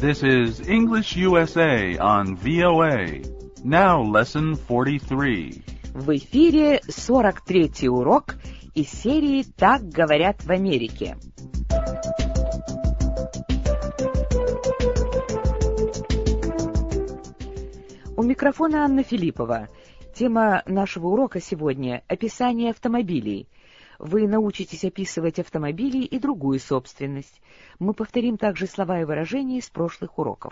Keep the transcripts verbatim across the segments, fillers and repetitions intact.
This is English U S A on V O A. Now lesson forty-three. В эфире сорок третий урок из серии «Так говорят в Америке». У микрофона Анна Филиппова. Тема нашего урока сегодня – описание автомобилей. Вы научитесь описывать автомобили и другую собственность. Мы повторим также слова и выражения из прошлых уроков.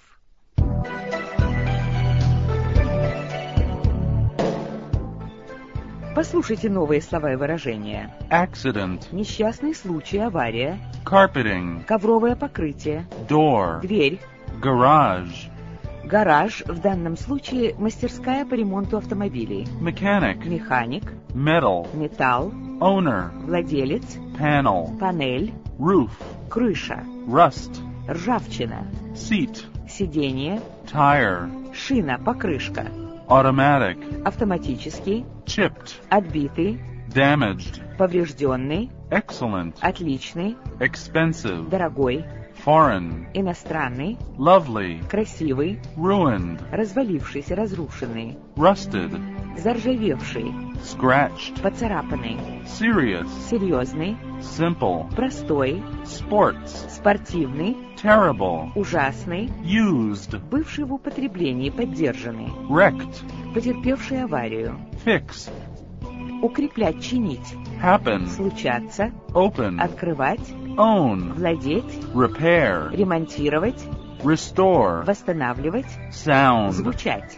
Послушайте новые слова и выражения. Accident. Несчастный случай, авария. Carpeting. Ковровое покрытие. Door. Дверь. Garage. Гараж, в данном случае мастерская по ремонту автомобилей. Mechanic. Механик. Metal. Металл. Owner. Владелец. Panel. Панель. Roof. Крыша. Rust. Ржавчина. Seat. Сиденье. Tire. Шина, покрышка. Automatic. Автоматический. Chipped. Отбитый. Damaged. Поврежденный. Excellent. Отличный. Expensive. Дорогой. Foreign. Иностранный. Lovely. Красивый. Ruined. Развалившийся, разрушенный. Rusted. Заржавевший. Scratched. Поцарапанный. Serious. Серьезный. Simple. Простой. Sports. Спортивный. Terrible. Ужасный. Used. Бывший в употреблении, поддержанный. Wrecked. Потерпевший аварию. Fix. Укреплять, чинить. Happen. Случаться. Open. Открывать. Own. Владеть. Repair. Ремонтировать. Restore. Восстанавливать. Sound. Звучать.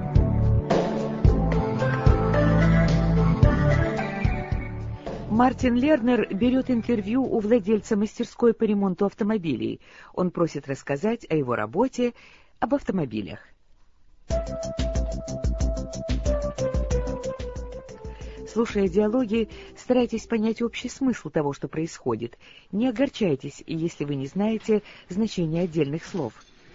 Мартин Лернер берет интервью у владельца мастерской по ремонту автомобилей. Он просит рассказать о его работе, об автомобилях. Слушая диалоги, старайтесь понять общий смысл того, что происходит. Не огорчайтесь, если вы не знаете значения отдельных слов.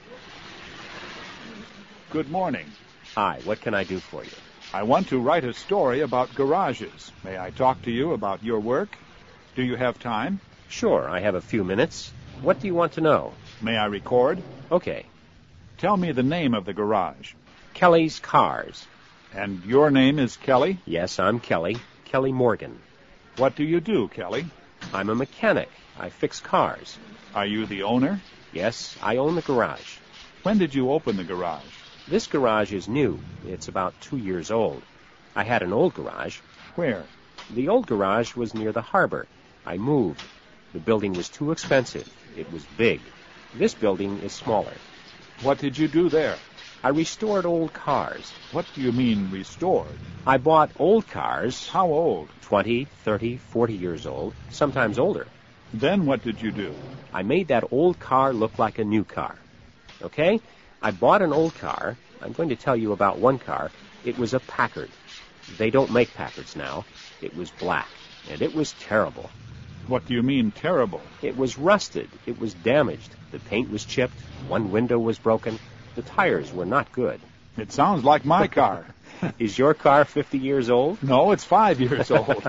Good morning. Hi, what can I do for you? I want to write a story about garages. May I talk to you about your work? Do you have time? Sure, I have a few minutes. What do you want to know? May I record? Okay. Tell me the name of the garage. Kelly's Cars. And your name is Kelly? Yes, I'm Kelly. Kelly Morgan. What do you do, Kelly? I'm a mechanic. I fix cars. Are you the owner? Yes, I own the garage. When did you open the garage? This garage is new. It's about two years old. I had an old garage. Where? The old garage was near the harbor. I moved. The building was too expensive. It was big. This building is smaller. What did you do there? I restored old cars. What do you mean, restored? I bought old cars. How old? twenty, thirty, forty years old, sometimes older. Then what did you do? I made that old car look like a new car. Okay? I bought an old car. I'm going to tell you about one car. It was a Packard. They don't make Packards now. It was black, and it was terrible. What do you mean, terrible? It was rusted. It was damaged. The paint was chipped. One window was broken. The tires were not good. It sounds like my car. Is your car fifty years old? No, it's five years old.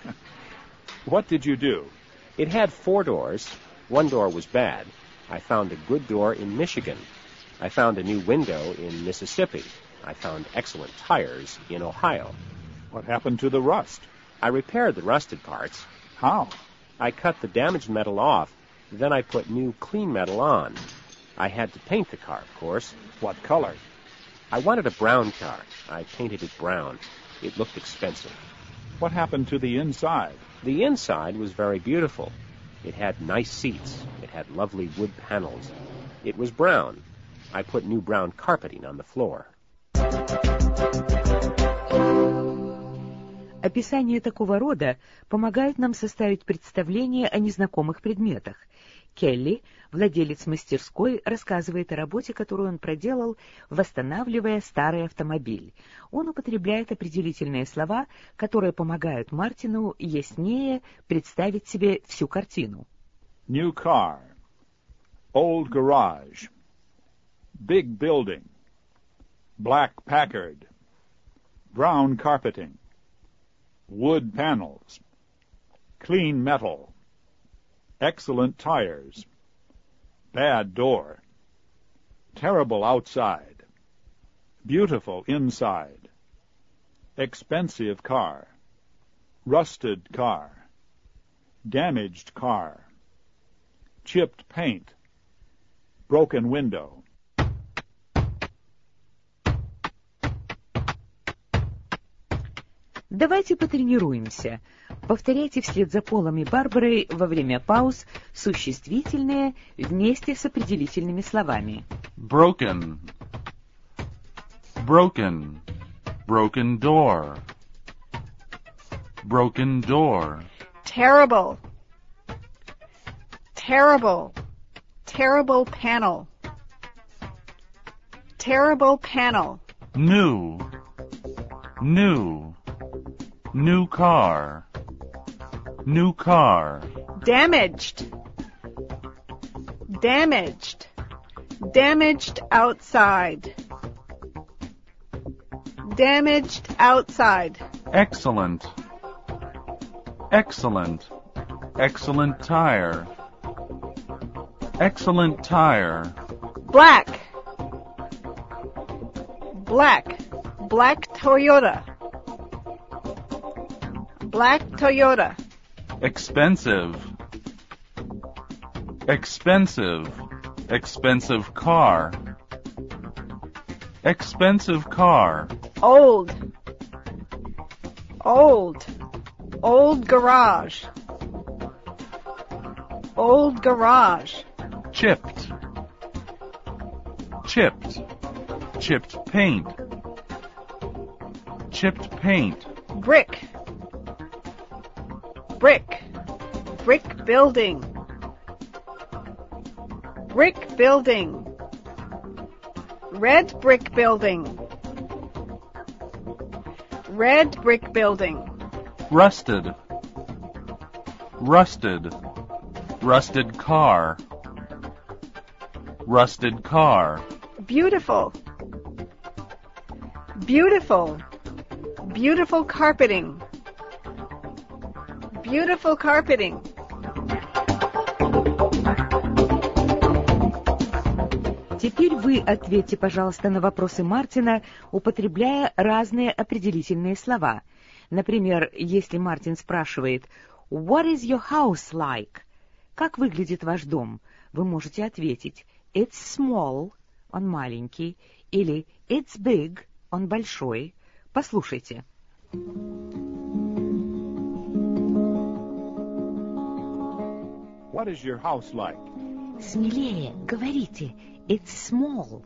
What did you do? It had four doors. One door was bad. I found a good door in Michigan. I found a new window in Mississippi. I found excellent tires in Ohio. What happened to the rust? I repaired the rusted parts. How? I cut the damaged metal off. Then I put new clean metal on. I had to paint the car, of course. What color? I wanted a brown car. I painted it brown. It looked expensive. What happened to the inside? The inside was very beautiful. It had nice seats. It had lovely wood panels. It was brown. I put new brown carpeting on the floor. Описание такого рода помогает нам составить представление о незнакомых предметах. Келли, владелец мастерской, рассказывает о работе, которую он проделал, восстанавливая старый автомобиль. Он употребляет определительные слова, которые помогают Мартину яснее представить себе всю картину. New car. Old garage. Big building. Black Packard. Brown carpeting. Wood panels. Clean metal. Excellent tires. Bad door. Terrible outside. Beautiful inside. Expensive car. Rusted car. Damaged car. Chipped paint. Broken window. Давайте потренируемся. Повторяйте вслед за Полом и Барбарой во время пауз существительные вместе с определительными словами. Broken. Broken. Broken door. Broken door. Terrible. Terrible. Terrible panel. Terrible panel. New. New. New car. New car. Damaged. Damaged. Damaged outside. Damaged outside. Excellent. Excellent. Excellent tire. Excellent tire. Black. Black. Black Toyota. Black Toyota. Expensive. Expensive. Expensive car. Expensive car. Old. Old. Old garage. Old garage. Chipped. Chipped. Chipped paint. Chipped paint. Brick. Brick. Brick building. Brick building. Red brick building. Red brick building. Rusted. Rusted. Rusted car. Rusted car. Beautiful. Beautiful. Beautiful carpeting. Beautiful carpeting. Теперь вы ответьте, пожалуйста, на вопросы Мартина, употребляя разные определительные слова. Например, если Мартин спрашивает «What is your house like?» «Как выглядит ваш дом?» Вы можете ответить «It's small», он маленький, или «It's big», он большой. Послушайте. What is your house like? Смелее, говорите. It's small.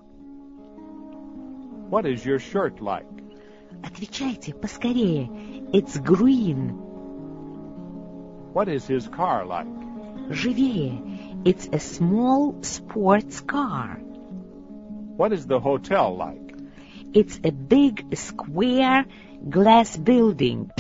What is your shirt like? Отвечайте поскорее. It's green. What is his car like? Живее. It's a small sports car. What is the hotel like? It's a big square glass building.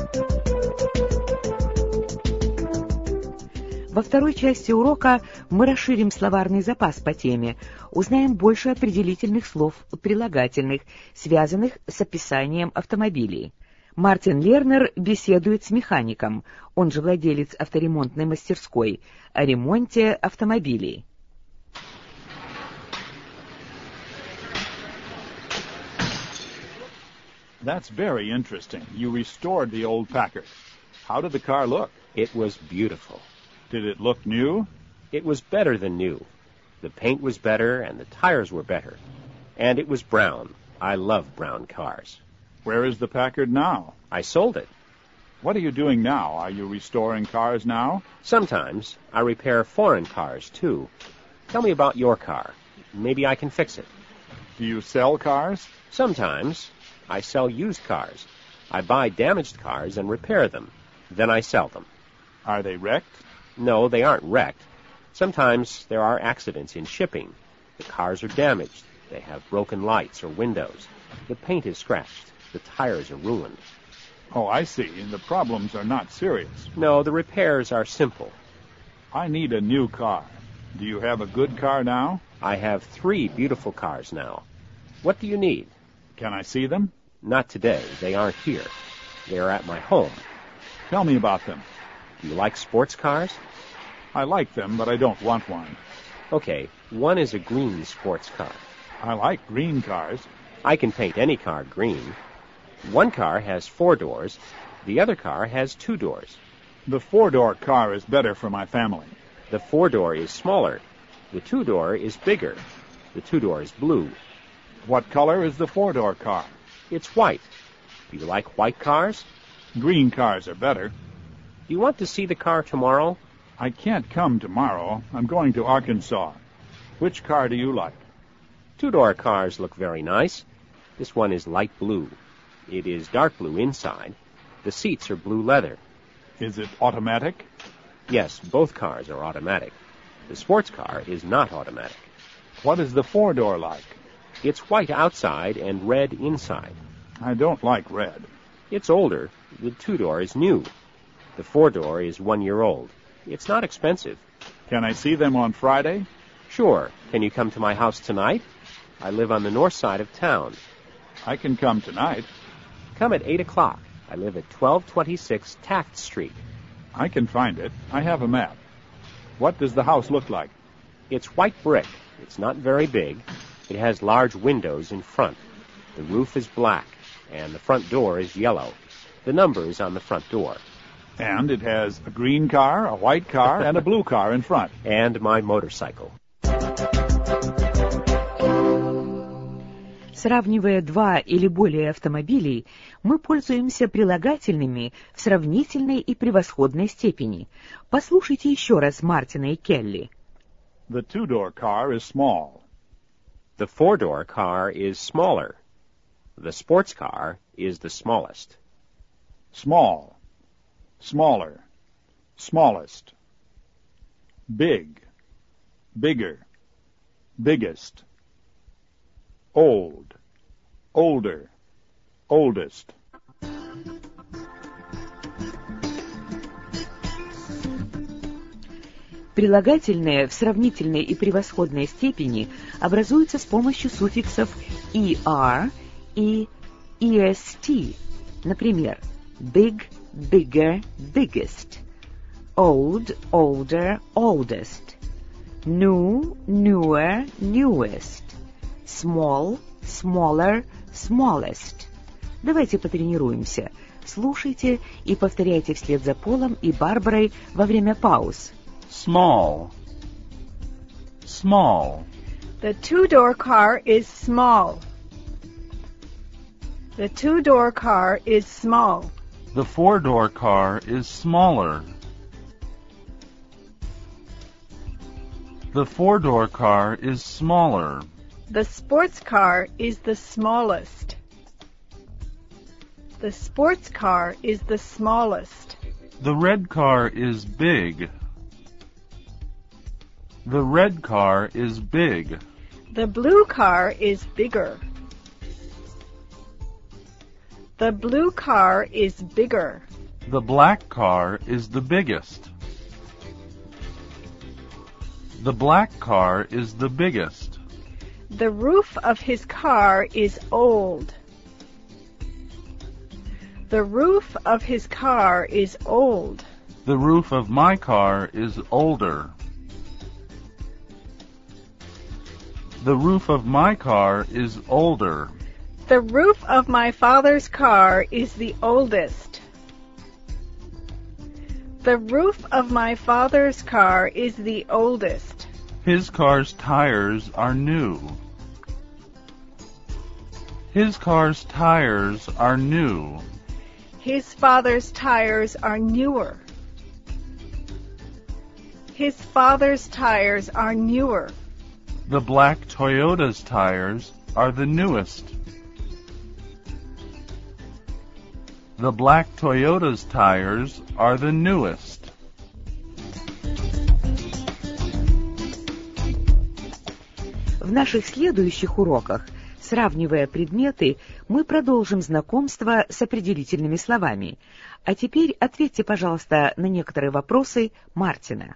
Во второй части урока мы расширим словарный запас по теме, узнаем больше определительных слов, прилагательных, связанных с описанием автомобилей. Мартин Лернер беседует с механиком, он же владелец авторемонтной мастерской, о ремонте автомобилей. That's very interesting. You restored the old Packard. How did the car look? It was beautiful. Did it look new? It was better than new. The paint was better and the tires were better. And it was brown. I love brown cars. Where is the Packard now? I sold it. What are you doing now? Are you restoring cars now? Sometimes. I repair foreign cars, too. Tell me about your car. Maybe I can fix it. Do you sell cars? Sometimes. I sell used cars. I buy damaged cars and repair them. Then I sell them. Are they wrecked? No, they aren't wrecked. Sometimes there are accidents in shipping. The cars are damaged. They have broken lights or windows. The paint is scratched. The tires are ruined. Oh, I see. And the problems are not serious. No, the repairs are simple. I need a new car. Do you have a good car now? I have three beautiful cars now. What do you need? Can I see them? Not today. They aren't here. They are at my home. Tell me about them. Do you like sports cars? I like them, but I don't want one. Okay, one is a green sports car. I like green cars. I can paint any car green. One car has four doors. The other car has two doors. The four-door car is better for my family. The four-door is smaller. The two-door is bigger. The two-door is blue. What color is the four-door car? It's white. Do you like white cars? Green cars are better. Do you want to see the car tomorrow? I can't come tomorrow. I'm going to Arkansas. Which car do you like? Two-door cars look very nice. This one is light blue. It is dark blue inside. The seats are blue leather. Is it automatic? Yes, both cars are automatic. The sports car is not automatic. What is the four-door like? It's white outside and red inside. I don't like red. It's older. The two-door is new. The four-door is one year old. It's not expensive. Can I see them on Friday? Sure. Can you come to my house tonight? I live on the north side of town. I can come tonight. Come at eight o'clock. I live at twelve twenty-six Taft Street. I can find it. I have a map. What does the house look like? It's white brick. It's not very big. It has large windows in front. The roof is black, and the front door is yellow. The number is on the front door. And it has a green car, a white car, and a blue car in front. And my motorcycle. Сравнивая два или более автомобилей, мы пользуемся прилагательными в сравнительной и превосходной степени. Послушайте еще раз Мартина и Келли. The two-door car is small. The four-door car is smaller. The sports car is the smallest. Small, smaller, smallest. Big, bigger, biggest. Old, older, oldest. Прилагательные в сравнительной и превосходной степени образуются с помощью суффиксов er и est. Например, big, bigger, biggest, old, older, oldest, new, newer, newest, small, smaller, smallest. Давайте потренируемся. Слушайте и повторяйте вслед за Полом и Барбарой во время пауз. Small. Small. The two-door car is small. The two-door car is small. The four-door car is smaller. The four-door car is smaller. The sports car is the smallest. The sports car is the smallest. The red car is big. The red car is big. The blue car is bigger. The blue car is bigger. The black car is the biggest. The black car is the biggest. The roof of his car is old. The roof of his car is old. The roof of my car is older. The roof of my car is older. The roof of my father's car is the oldest. The roof of my father's car is the oldest. His car's tires are new. His car's tires are new. His father's tires are newer. His father's tires are newer. The black Toyota's tires are the newest. The black Toyota's tires are the newest. В наших следующих уроках, сравнивая предметы, мы продолжим знакомство с определительными словами. А теперь ответьте, пожалуйста, на некоторые вопросы Мартина.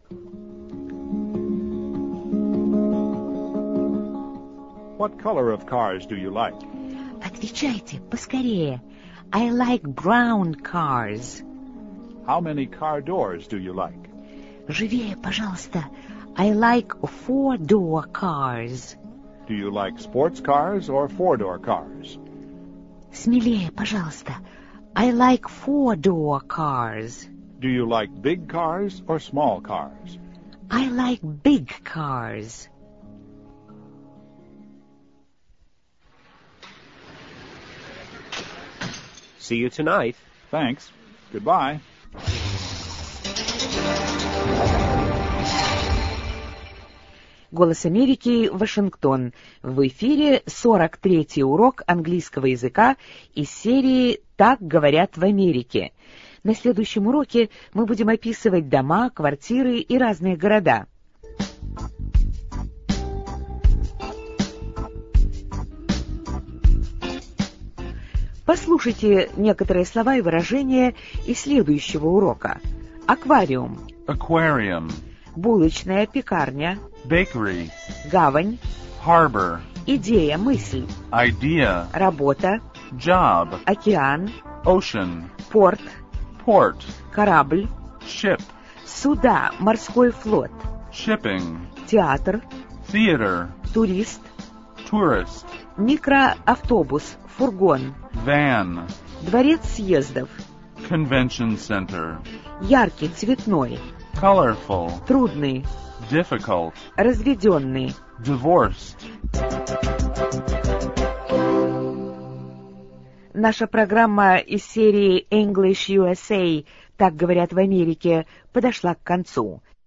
What color of cars do you like? Отвечайте поскорее. I like brown cars. How many car doors do you like? Живее, пожалуйста. I like four-door cars. Do you like sports cars or four-door cars? Смелее, пожалуйста. I like four-door cars. Do you like big cars or small cars? I like big cars. See you tonight. Thanks. Goodbye. Голос Америки, Вашингтон. В эфире сорок третий урок английского языка из серии «Так говорят в Америке». На следующем уроке мы будем описывать дома, квартиры и разные города. Послушайте некоторые слова и выражения из следующего урока. Аквариум. Aquarium. Булочная пекарня. Bakery. Гавань. Harbor. Идея, мысль. Idea. Работа. Job. Океан. Ocean. Порт. Port. Корабль. Ship. Суда, морской флот. Shipping. Театр. Theater. Турист. Tourist. Микроавтобус. Фургон. Van. Дворец съездов. Convention center. Яркий, цветной. Colorful. Трудный. Difficult. Разведенный. Divorced. Наша программа из серии English ю эс эй «Так говорят в Америке» подошла к концу.